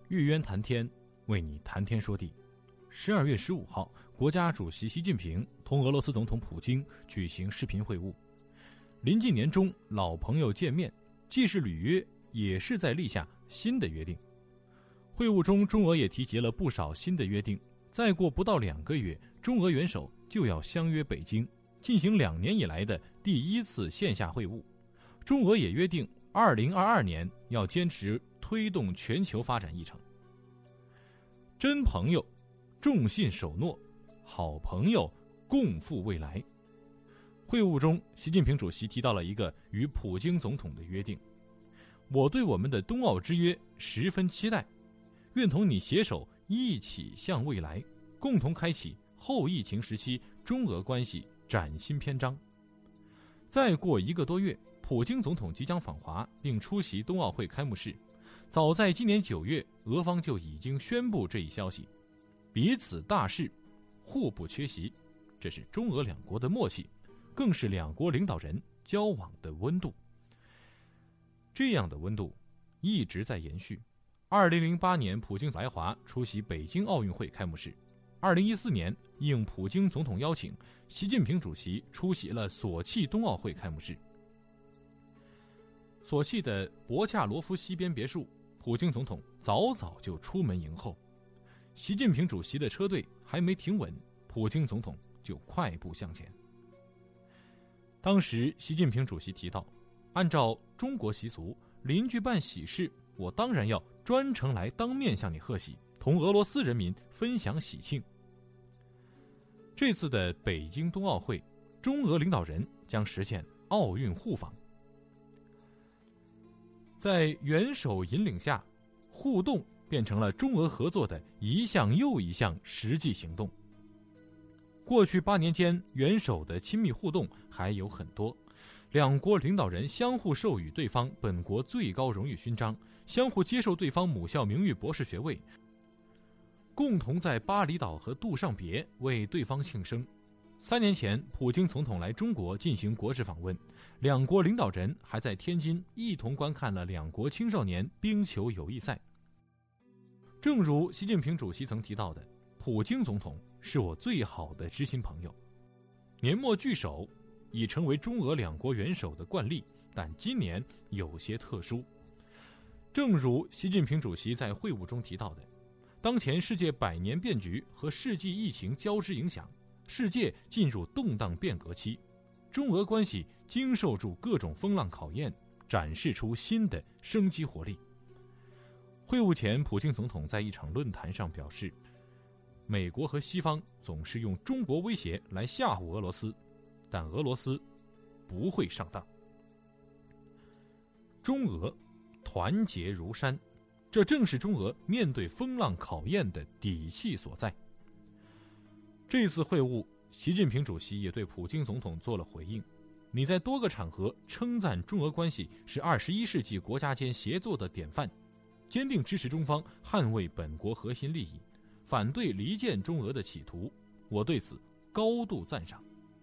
玉渊谈天，为你谈天说地。12月15号，国家主席习近平同俄罗斯总统普京举行视频会晤。临近年终，老朋友见面，既是履约，也是在立下新的约定。会晤中，中俄也提及了不少新的约定。再过不到2个月，中俄元首就要相约北京，进行2年以来的第1次线下会晤。中俄也约定2022年要坚持推动全球发展议程。真朋友重信守诺，好朋友共赴未来。会晤中，习近平主席提到了一个与普京总统的约定：我对我们的冬奥之约十分期待，愿同你携手一起向未来，共同开启后疫情时期中俄关系崭新篇章。再过1个多月，普京总统即将访华并出席冬奥会开幕式。早在今年9月，俄方就已经宣布这一消息，彼此大事，互不缺席。这是中俄2国的默契，更是2国领导人交往的温度。这样的温度一直在延续。2008年，普京来华出席北京奥运会开幕式。2014年，应普京总统邀请，习近平主席出席了索契冬奥会开幕式。索契的博恰罗夫西边别墅，普京总统早早就出门迎候。习近平主席的车队还没停稳，普京总统就快步向前。当时习近平主席提到，按照中国习俗，邻居办喜事，我当然要专程来当面向你贺喜，同俄罗斯人民分享喜庆。这次的北京冬奥会，中俄领导人将实现奥运互访。在元首引领下，互动变成了中俄合作的一项又一项实际行动。过去8年间，元首的亲密互动还有很多。2国领导人相互授予对方本国最高荣誉勋章，相互接受对方母校名誉博士学位，共同在巴厘岛和杜尚别为对方庆生。3年前，普京总统来中国进行国事访问，2国领导人还在天津一同观看了2国青少年冰球友谊赛。正如习近平主席曾提到的，普京总统是我最好的知心朋友。年末聚首已成为中俄2国元首的惯例，但今年有些特殊。正如习近平主席在会晤中提到的，当前世界百年变局和世纪疫情交织影响，世界进入动荡变革期，中俄关系经受住各种风浪考验，展示出新的生机活力。会晤前，普京总统在一场论坛上表示，美国和西方总是用中国威胁来吓唬俄罗斯，但俄罗斯不会上当。中俄团结如山，这正是中俄面对风浪考验的底气所在。这次会晤，习近平主席也对普京总统做了回应。你在多个场合称赞中俄关系是21世纪国家间协作的典范，坚定支持中方捍卫本国核心利益，反对离间中俄的企图，我对此高度赞赏。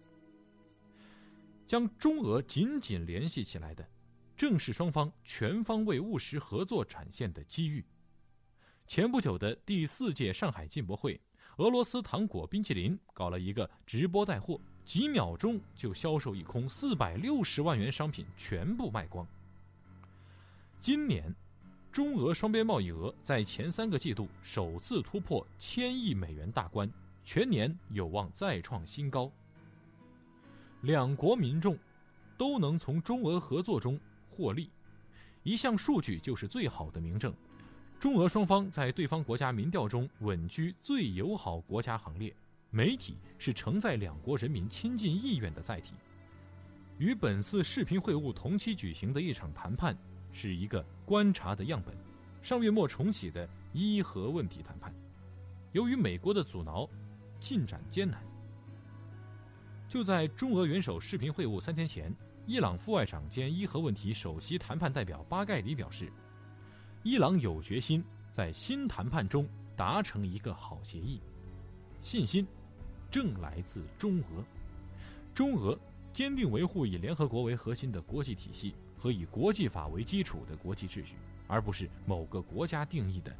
将中俄紧紧联系起来的，正是双方全方位务实合作展现的机遇。前不久的第4届上海进博会，俄罗斯糖果冰淇淋搞了一个直播带货，几秒钟就销售一空，460万元商品全部卖光。今年中俄双边贸易额在前3个季度首次突破1000亿美元大关，全年有望再创新高。2国民众都能从中俄合作中获利，一项数据就是最好的明证。中俄双方在对方国家民调中稳居最友好国家行列，媒体是承载2国人民亲近意愿的载体。与本次视频会晤同期举行的一场谈判是一个观察的样本，上月末重启的伊核问题谈判，由于美国的阻挠，进展艰难。就在中俄元首视频会晤3天前，伊朗副外长兼伊核问题首席谈判代表巴盖里表示，伊朗有决心在新谈判中达成一个好协议，信心正来自中俄。中俄坚定维护以联合国为核心的国际体系和以国际法为基础的国际秩序，而不是某个国家定义的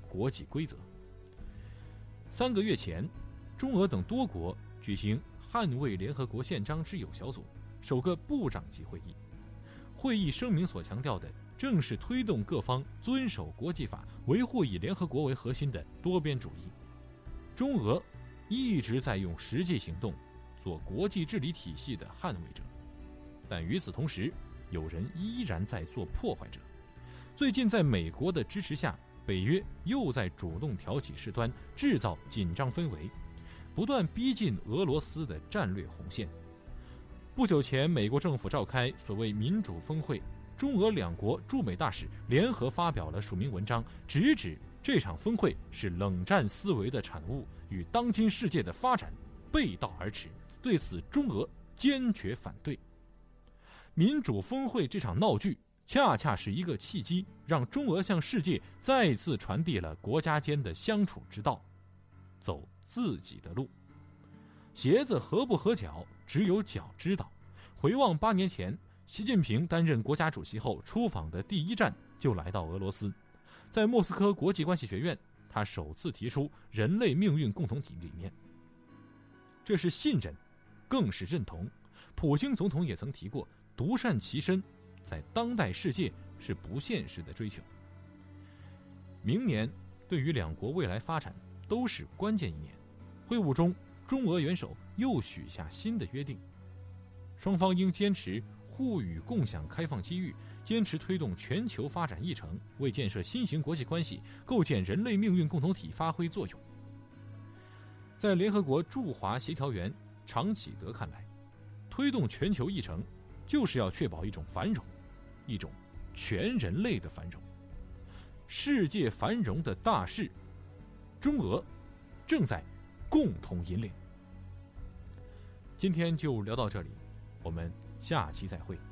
国际规则。3个月前，中俄等多国举行捍卫联合国宪章之友小组首个部长级会议。会议声明所强调的正是推动各方遵守国际法，维护以联合国为核心的多边主义。中俄一直在用实际行动做国际治理体系的捍卫者，但与此同时，有人依然在做破坏者。最近在美国的支持下，北约又在主动挑起事端，制造紧张氛围，不断逼近俄罗斯的战略红线。不久前，美国政府召开所谓民主峰会，中俄两国驻美大使联合发表了署名文章，直指这场峰会是冷战思维的产物，与当今世界的发展背道而驰。对此，中俄坚决反对。民主峰会这场闹剧恰恰是一个契机，让中俄向世界再次传递了国家间的相处之道，走自己的路。鞋子合不合脚，只有脚知道。回望8年前，习近平担任国家主席后出访的第一站就来到俄罗斯，在莫斯科国际关系学院，他首次提出人类命运共同体理念。这是信任，更是认同。普京总统也曾提过，独善其身在当代世界是不现实的追求。明年对于两国未来发展都是关键一年。会晤中，中俄元首又许下新的约定，双方应坚持互与共享开放机遇，坚持推动全球发展议程，为建设新型国际关系、构建人类命运共同体发挥作用。在联合国驻华协调员常启德看来，推动全球议程就是要确保一种繁荣，一种全人类的繁荣。世界繁荣的大势，中俄正在共同引领。今天就聊到这里，我们下期再会。